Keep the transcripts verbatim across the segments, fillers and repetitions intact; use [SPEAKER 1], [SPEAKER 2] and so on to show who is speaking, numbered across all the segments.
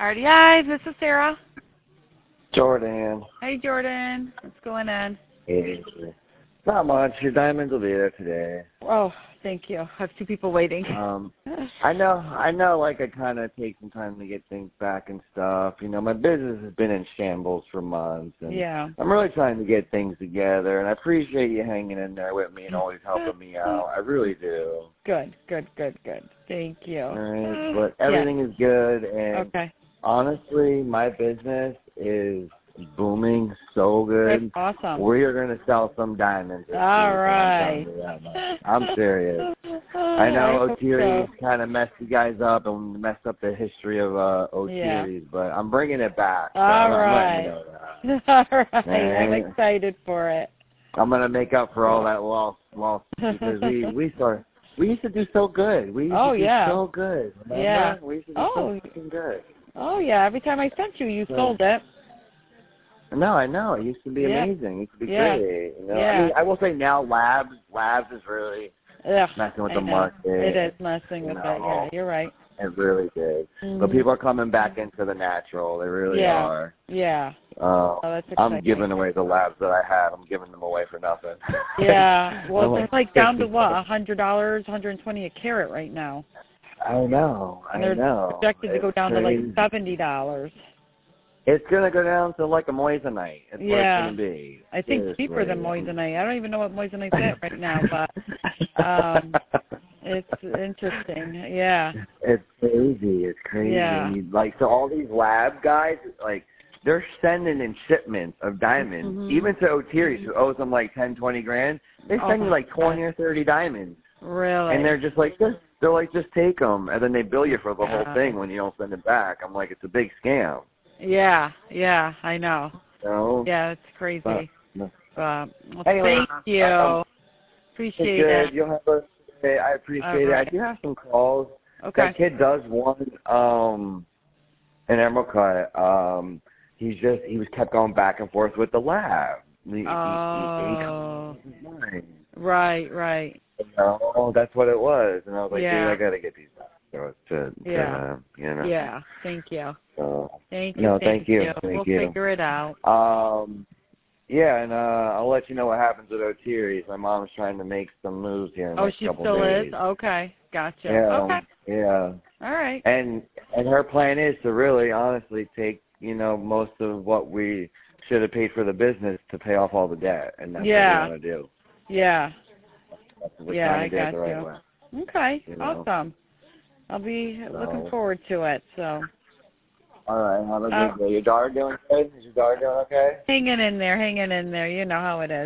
[SPEAKER 1] R D I, this is Sarah.
[SPEAKER 2] Jordan.
[SPEAKER 1] Hey, Jordan. What's going on?
[SPEAKER 2] Hey. Not much. Your diamonds will be there today.
[SPEAKER 1] Oh, thank you. I have two people waiting.
[SPEAKER 2] Um, I know, I know, like, I kind of take some time to get things back and stuff. You know, my business has been in shambles for months, and
[SPEAKER 1] yeah.
[SPEAKER 2] I'm really trying to get things together, and I appreciate you hanging in there with me and always helping me out. I really do.
[SPEAKER 1] Good, good, good, good. Thank you.
[SPEAKER 2] All right, but everything yeah. is good, and
[SPEAKER 1] okay.
[SPEAKER 2] honestly, my business is booming so good.
[SPEAKER 1] That's awesome.
[SPEAKER 2] We are going to sell some diamonds.
[SPEAKER 1] All right.
[SPEAKER 2] I'm serious. I know O'Teary's so. kind of messed you guys up and messed up the history of uh, O'Teary's, yeah. but I'm bringing it back. So
[SPEAKER 1] All
[SPEAKER 2] I'm,
[SPEAKER 1] right.
[SPEAKER 2] I'm letting you know that.
[SPEAKER 1] All right.
[SPEAKER 2] And
[SPEAKER 1] I'm excited for it.
[SPEAKER 2] I'm going to make up for all that loss, loss because we we started. We used to do so good. We used
[SPEAKER 1] oh,
[SPEAKER 2] to do
[SPEAKER 1] yeah.
[SPEAKER 2] so good. Remember?
[SPEAKER 1] Yeah.
[SPEAKER 2] We used to do
[SPEAKER 1] oh.
[SPEAKER 2] so fucking good.
[SPEAKER 1] Oh, yeah. Every time I sent you, you
[SPEAKER 2] so,
[SPEAKER 1] sold it.
[SPEAKER 2] No, I know. It used to be
[SPEAKER 1] yeah.
[SPEAKER 2] amazing. It used to be
[SPEAKER 1] yeah.
[SPEAKER 2] great. You know?
[SPEAKER 1] yeah.
[SPEAKER 2] I mean, I will say now Labs, Labs is really
[SPEAKER 1] Ugh,
[SPEAKER 2] messing with
[SPEAKER 1] I
[SPEAKER 2] the
[SPEAKER 1] know.
[SPEAKER 2] market.
[SPEAKER 1] It is messing with
[SPEAKER 2] know?
[SPEAKER 1] it. Yeah, you're right.
[SPEAKER 2] It really did.
[SPEAKER 1] Mm-hmm.
[SPEAKER 2] But people are coming back into the natural. They really
[SPEAKER 1] yeah.
[SPEAKER 2] are.
[SPEAKER 1] Yeah.
[SPEAKER 2] Uh,
[SPEAKER 1] oh, that's exciting.
[SPEAKER 2] I'm giving away the Labs that I have. I'm giving them away for nothing.
[SPEAKER 1] yeah. Well, they're like down to what, one hundred dollars, one hundred twenty a carat right now.
[SPEAKER 2] I know. I
[SPEAKER 1] and they're
[SPEAKER 2] know.
[SPEAKER 1] projected
[SPEAKER 2] it's
[SPEAKER 1] to go down
[SPEAKER 2] crazy.
[SPEAKER 1] to like seventy dollars.
[SPEAKER 2] It's going to go down to like a moissanite. It's
[SPEAKER 1] yeah.
[SPEAKER 2] what it's going to be.
[SPEAKER 1] I think
[SPEAKER 2] Seriously.
[SPEAKER 1] cheaper than moissanite. I don't even know what moissanite's at right now, but um, it's interesting. Yeah.
[SPEAKER 2] It's crazy. It's crazy.
[SPEAKER 1] Yeah.
[SPEAKER 2] Like, so all these lab guys, like, they're sending in shipments of diamonds,
[SPEAKER 1] mm-hmm.
[SPEAKER 2] even to O'Teary's, who owes them like ten, twenty grand. They send
[SPEAKER 1] oh,
[SPEAKER 2] you like twenty or thirty diamonds.
[SPEAKER 1] Really?
[SPEAKER 2] And they're just like, just, they're like, just take them, and then they bill you for the
[SPEAKER 1] yeah.
[SPEAKER 2] whole thing when you don't send it back. I'm like, it's a big scam.
[SPEAKER 1] Yeah, yeah, I know.
[SPEAKER 2] So,
[SPEAKER 1] yeah, it's crazy.
[SPEAKER 2] But,
[SPEAKER 1] uh, well,
[SPEAKER 2] anyway,
[SPEAKER 1] thank you.
[SPEAKER 2] Um,
[SPEAKER 1] appreciate
[SPEAKER 2] good.
[SPEAKER 1] it.
[SPEAKER 2] You'll have a day. I appreciate
[SPEAKER 1] right.
[SPEAKER 2] it. I do have some calls.
[SPEAKER 1] Okay.
[SPEAKER 2] That kid does want um, an emerald cut. Um, he's just he was kept going back and forth with the lab. He,
[SPEAKER 1] oh.
[SPEAKER 2] he, he, he, he,
[SPEAKER 1] right, right.
[SPEAKER 2] You know, oh, that's what it was. And I was like,
[SPEAKER 1] yeah.
[SPEAKER 2] dude, I gotta get these back. So to, to,
[SPEAKER 1] yeah.
[SPEAKER 2] you know.
[SPEAKER 1] Yeah. Thank you.
[SPEAKER 2] So,
[SPEAKER 1] thank you.
[SPEAKER 2] No,
[SPEAKER 1] thank,
[SPEAKER 2] thank you.
[SPEAKER 1] you.
[SPEAKER 2] Thank
[SPEAKER 1] we'll
[SPEAKER 2] you.
[SPEAKER 1] figure it out.
[SPEAKER 2] Um, yeah, and uh, I'll let you know what happens with O'Teary's. My mom's trying to make some moves here in the
[SPEAKER 1] oh,
[SPEAKER 2] next
[SPEAKER 1] she
[SPEAKER 2] couple
[SPEAKER 1] still
[SPEAKER 2] days.
[SPEAKER 1] is? Okay. Gotcha.
[SPEAKER 2] Yeah.
[SPEAKER 1] Okay.
[SPEAKER 2] Yeah.
[SPEAKER 1] All right.
[SPEAKER 2] And and her plan is to really, honestly, take you know most of what we should have paid for the business to pay off all the debt, and that's
[SPEAKER 1] yeah.
[SPEAKER 2] what we want to do.
[SPEAKER 1] Yeah.
[SPEAKER 2] That's what we're
[SPEAKER 1] yeah,
[SPEAKER 2] trying to
[SPEAKER 1] I
[SPEAKER 2] do
[SPEAKER 1] got
[SPEAKER 2] it the right
[SPEAKER 1] you.
[SPEAKER 2] way.
[SPEAKER 1] Okay.
[SPEAKER 2] You know?
[SPEAKER 1] Awesome. I'll be
[SPEAKER 2] so,
[SPEAKER 1] looking forward to it. So.
[SPEAKER 2] All right. Have a good
[SPEAKER 1] uh,
[SPEAKER 2] day. Your daughter doing good? Is your daughter doing okay?
[SPEAKER 1] Hanging in there, hanging in there. You know how it is.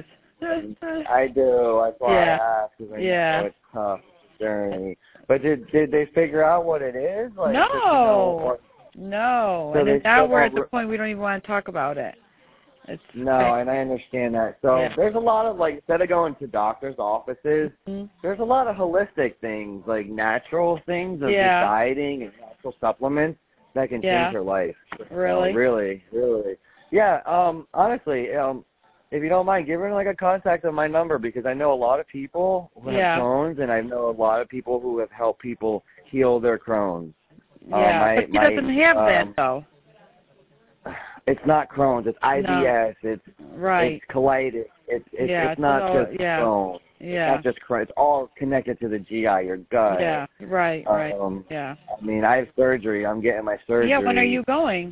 [SPEAKER 2] I do. That's why
[SPEAKER 1] yeah.
[SPEAKER 2] I asked. Cause I
[SPEAKER 1] yeah.
[SPEAKER 2] know it's tough journey. But did did they figure out what it is? Like,
[SPEAKER 1] no.
[SPEAKER 2] Did you know what,
[SPEAKER 1] no.
[SPEAKER 2] so
[SPEAKER 1] and now we're at the
[SPEAKER 2] re-
[SPEAKER 1] point we don't even want to talk about it. It's
[SPEAKER 2] no,
[SPEAKER 1] crazy.
[SPEAKER 2] and I understand that. So
[SPEAKER 1] yeah.
[SPEAKER 2] there's a lot of, like, instead of going to doctors' offices,
[SPEAKER 1] mm-hmm.
[SPEAKER 2] there's a lot of holistic things, like natural things of
[SPEAKER 1] yeah.
[SPEAKER 2] just dieting and natural supplements that can
[SPEAKER 1] yeah.
[SPEAKER 2] change your life.
[SPEAKER 1] Really?
[SPEAKER 2] So, really, really. Yeah, um, honestly, um, if you don't mind, give her, like, a contact of my number, because I know a lot of people who
[SPEAKER 1] yeah.
[SPEAKER 2] have Crohn's, and I know a lot of people who have helped people heal their Crohn's.
[SPEAKER 1] Yeah,
[SPEAKER 2] um, my,
[SPEAKER 1] but she
[SPEAKER 2] my,
[SPEAKER 1] doesn't have
[SPEAKER 2] um,
[SPEAKER 1] that, though.
[SPEAKER 2] It's not Crohn's. It's I B S. No. It's
[SPEAKER 1] right.
[SPEAKER 2] It's colitis. It's it's,
[SPEAKER 1] yeah,
[SPEAKER 2] it's
[SPEAKER 1] it's
[SPEAKER 2] not
[SPEAKER 1] all,
[SPEAKER 2] just
[SPEAKER 1] yeah.
[SPEAKER 2] Crohn's.
[SPEAKER 1] Yeah.
[SPEAKER 2] It's not just Crohn's. It's all connected to the G I, your gut.
[SPEAKER 1] Yeah. Right. Right.
[SPEAKER 2] Um,
[SPEAKER 1] yeah.
[SPEAKER 2] I mean, I have surgery. I'm getting my surgery.
[SPEAKER 1] Yeah. When are you going?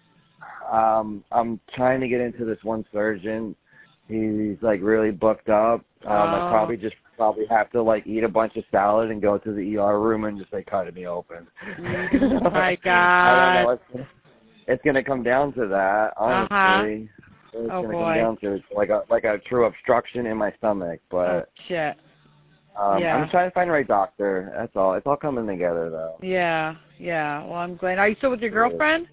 [SPEAKER 2] Um, I'm trying to get into this one surgeon. He's like really booked up. Um,
[SPEAKER 1] oh.
[SPEAKER 2] I probably just probably have to like eat a bunch of salad and go to the E R room and just like cut me open.
[SPEAKER 1] Oh my God.
[SPEAKER 2] I don't know. It's, it's gonna come down to that, honestly.
[SPEAKER 1] Uh-huh.
[SPEAKER 2] It's
[SPEAKER 1] oh
[SPEAKER 2] gonna
[SPEAKER 1] boy.
[SPEAKER 2] come down to it, like a like a true obstruction in my stomach. But
[SPEAKER 1] oh shit.
[SPEAKER 2] um,
[SPEAKER 1] yeah.
[SPEAKER 2] I'm just trying to find the right doctor. That's all. It's all coming together though.
[SPEAKER 1] Yeah. Yeah. Well, I'm glad. Are you still with your girlfriend?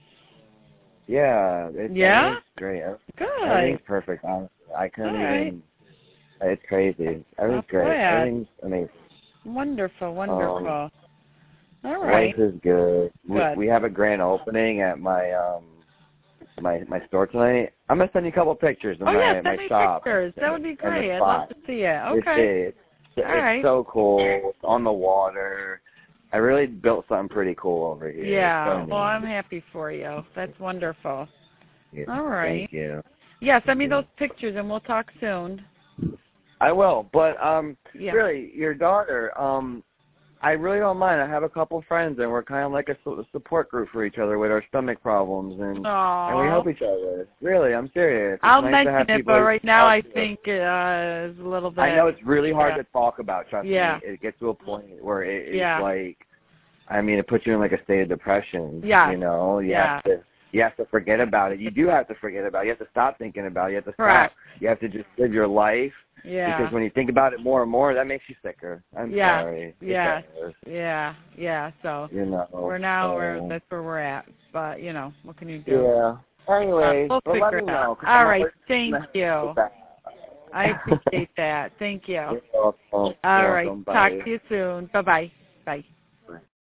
[SPEAKER 2] Yeah. It's,
[SPEAKER 1] yeah.
[SPEAKER 2] It's great.
[SPEAKER 1] Good.
[SPEAKER 2] Everything's perfect. Honestly, I couldn't
[SPEAKER 1] all
[SPEAKER 2] even.
[SPEAKER 1] Right.
[SPEAKER 2] It's crazy. Everything's
[SPEAKER 1] I'm
[SPEAKER 2] great.
[SPEAKER 1] glad.
[SPEAKER 2] Everything's amazing.
[SPEAKER 1] Wonderful. Wonderful.
[SPEAKER 2] Um,
[SPEAKER 1] all right.
[SPEAKER 2] Life is good.
[SPEAKER 1] Good.
[SPEAKER 2] We, we have a grand opening at my um my my store tonight. I'm gonna send you a couple pictures of
[SPEAKER 1] oh,
[SPEAKER 2] my
[SPEAKER 1] yeah, send
[SPEAKER 2] my
[SPEAKER 1] me
[SPEAKER 2] shop.
[SPEAKER 1] pictures. That would be great. I'd
[SPEAKER 2] spot.
[SPEAKER 1] love to see it. Okay.
[SPEAKER 2] It's, it's,
[SPEAKER 1] All right.
[SPEAKER 2] it's so cool. It's on the water. I really built something pretty cool over here.
[SPEAKER 1] Yeah.
[SPEAKER 2] So
[SPEAKER 1] Well, I'm happy for you. That's wonderful.
[SPEAKER 2] yeah,
[SPEAKER 1] All right.
[SPEAKER 2] Thank you.
[SPEAKER 1] Yeah, send me those pictures and we'll talk soon.
[SPEAKER 2] I will. But um,
[SPEAKER 1] Yeah.
[SPEAKER 2] really, your daughter, um, I really don't mind. I have a couple friends, and we're kind of like a su- support group for each other with our stomach problems, and
[SPEAKER 1] Aww.
[SPEAKER 2] and we help each other. Really, I'm serious. It's
[SPEAKER 1] I'll
[SPEAKER 2] nice to have
[SPEAKER 1] mention it,
[SPEAKER 2] people
[SPEAKER 1] but right now I
[SPEAKER 2] to.
[SPEAKER 1] think uh, it's a little bit.
[SPEAKER 2] I know it's really hard
[SPEAKER 1] yeah.
[SPEAKER 2] to talk about. Trust
[SPEAKER 1] yeah.
[SPEAKER 2] me, it gets to a point where it, it's
[SPEAKER 1] yeah.
[SPEAKER 2] like, I mean, it puts you in like a state of depression.
[SPEAKER 1] Yeah.
[SPEAKER 2] You know, you
[SPEAKER 1] yeah.
[SPEAKER 2] have to. You have to forget about it. You do have to forget about it. You have to stop thinking about it. You have to
[SPEAKER 1] Correct.
[SPEAKER 2] stop. You have to just live your life.
[SPEAKER 1] Yeah.
[SPEAKER 2] Because when you think about it more and more, that makes you sicker. I'm
[SPEAKER 1] yeah.
[SPEAKER 2] sorry.
[SPEAKER 1] Yeah.
[SPEAKER 2] It
[SPEAKER 1] Yeah. Yeah. So
[SPEAKER 2] you know,
[SPEAKER 1] we're now
[SPEAKER 2] um,
[SPEAKER 1] we're that's where we're at. But you know, what can you do?
[SPEAKER 2] Yeah. Anyway,
[SPEAKER 1] uh, we'll
[SPEAKER 2] but let
[SPEAKER 1] figure
[SPEAKER 2] me
[SPEAKER 1] it out.
[SPEAKER 2] know.
[SPEAKER 1] All right. Thank you. I appreciate that. Thank you.
[SPEAKER 2] You're welcome.
[SPEAKER 1] All
[SPEAKER 2] You're
[SPEAKER 1] right.
[SPEAKER 2] welcome.
[SPEAKER 1] Talk
[SPEAKER 2] Bye.
[SPEAKER 1] to you soon. Bye-bye. Bye.